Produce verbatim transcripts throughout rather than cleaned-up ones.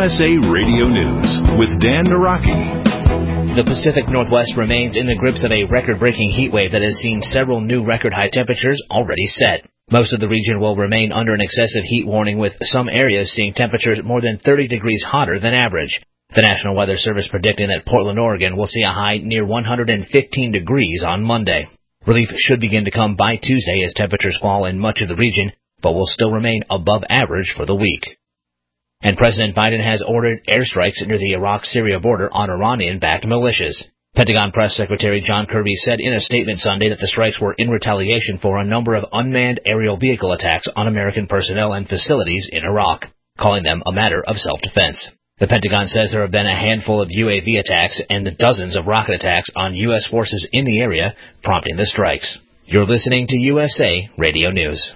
S A Radio News with Dan Naraki. The Pacific Northwest remains in the grips of a record-breaking heat wave that has seen several new record-high temperatures already set. Most of the region will remain under an excessive heat warning, with some areas seeing temperatures more than thirty degrees hotter than average. The National Weather Service predicting that Portland, Oregon will see a high near one hundred fifteen degrees on Monday. Relief should begin to come by Tuesday as temperatures fall in much of the region, but will still remain above average for the week. And President Biden has ordered airstrikes near the Iraq-Syria border on Iranian-backed militias. Pentagon Press Secretary John Kirby said in a statement Sunday that the strikes were in retaliation for a number of unmanned aerial vehicle attacks on American personnel and facilities in Iraq, calling them a matter of self-defense. The Pentagon says there have been a handful of U A V attacks and dozens of rocket attacks on U S forces in the area, prompting the strikes. You're listening to U S A Radio News.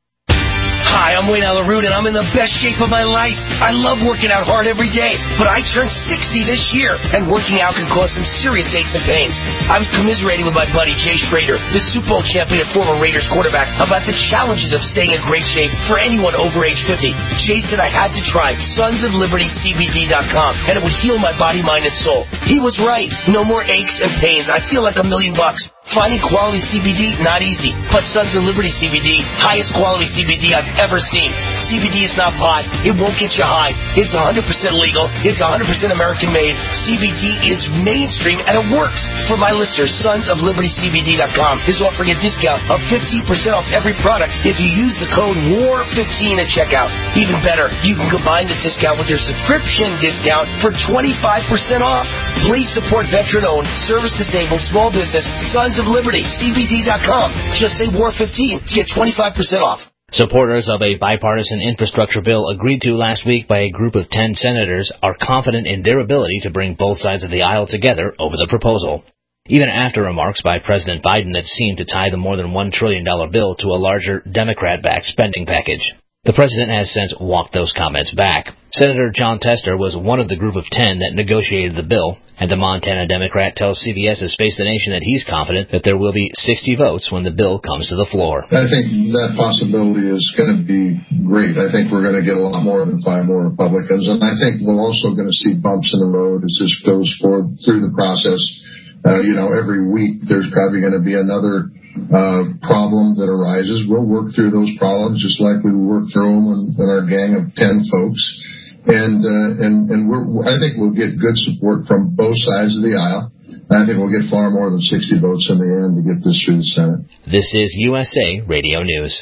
Hi, I'm Wayne Alaroot, and I'm in the best shape of my life. I love working out hard every day, but I turned sixty this year, and working out can cause some serious aches and pains. I was commiserating with my buddy Jay Schrader, the Super Bowl champion and former Raiders quarterback, about the challenges of staying in great shape for anyone over age fifty. Jay said I had to try Sons of Liberty C B D dot com, and it would heal my body, mind, and soul. He was right. No more aches and pains. I feel like a million bucks. Finding quality C B D, not easy. But Sons of Liberty C B D, highest quality C B D I've ever seen. C B D is not pot. It won't get you high. It's one hundred percent legal. It's one hundred percent American-made. C B D is mainstream, and it works. For my listeners, Sons of Liberty C B D dot com is offering a discount of fifteen percent off every product if you use the code W A R fifteen at checkout. Even better, you can combine this discount with your subscription discount for twenty-five percent off. Please support veteran-owned, service-disabled, small business, Sons of Liberty, C B D dot com. Just say W A R fifteen to get twenty-five percent off. Supporters of a bipartisan infrastructure bill agreed to last week by a group of ten senators are confident in their ability to bring both sides of the aisle together over the proposal, even after remarks by President Biden that seemed to tie the more than one trillion dollars bill to a larger Democrat-backed spending package. The president has since walked those comments back. Senator John Tester was one of the group of ten that negotiated the bill, and the Montana Democrat tells C B S's Face the Nation that he's confident that there will be sixty votes when the bill comes to the floor. I think that possibility is going to be great. I think we're going to get a lot more than five more Republicans, and I think we're also going to see bumps in the road as this goes forward through the process. Uh, you know, every week there's probably going to be another uh problem that arises. We'll work through those problems just like we work through them in, in our gang of ten folks. And uh, and and we're, I think we'll get good support from both sides of the aisle. I think we'll get far more than sixty votes in the end to get this through the Senate. This is U S A Radio News.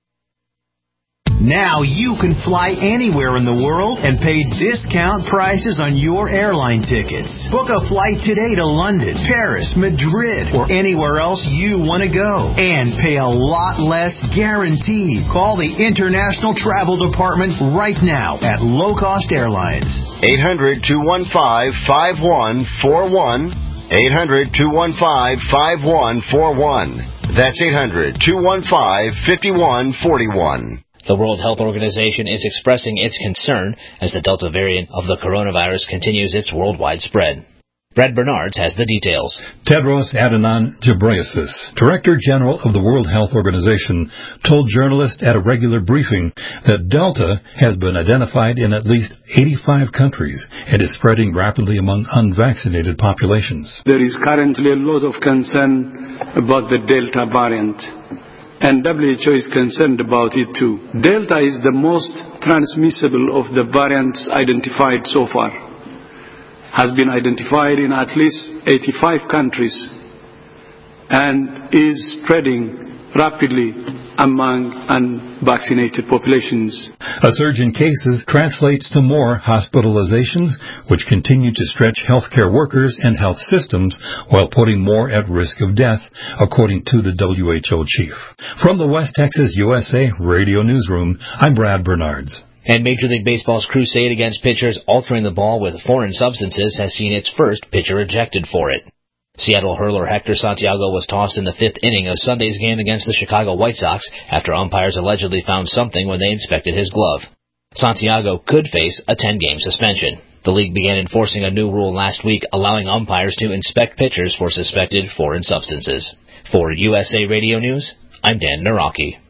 Now you can fly anywhere in the world and pay discount prices on your airline tickets. Book a flight today to London, Paris, Madrid, or anywhere else you want to go. And pay a lot less guaranteed. Call the International Travel Department right now at Low Cost Airlines. eight hundred, two one five, five one four one. eight hundred, two one five, five one four one. That's eight hundred, two one five, five one four one. The World Health Organization is expressing its concern as the Delta variant of the coronavirus continues its worldwide spread. Brad Bernards has the details. Tedros Adhanom Ghebreyesus, Director General of the World Health Organization, told journalists at a regular briefing that Delta has been identified in at least eighty-five countries and is spreading rapidly among unvaccinated populations. There is currently a lot of concern about the Delta variant, and W H O is concerned about it too. Delta is the most transmissible of the variants identified so far. Has been identified in at least eighty-five countries and is spreading rapidly among unvaccinated populations. A surge in cases translates to more hospitalizations, which continue to stretch healthcare workers and health systems while putting more at risk of death, according to the W H O chief. From the West Texas U S A Radio Newsroom, I'm Brad Bernards. And Major League Baseball's crusade against pitchers altering the ball with foreign substances has seen its first pitcher ejected for it. Seattle hurler Hector Santiago was tossed in the fifth inning of Sunday's game against the Chicago White Sox after umpires allegedly found something when they inspected his glove. Santiago could face a ten-game suspension. The league began enforcing a new rule last week allowing umpires to inspect pitchers for suspected foreign substances. For U S A Radio News, I'm Dan Naraki.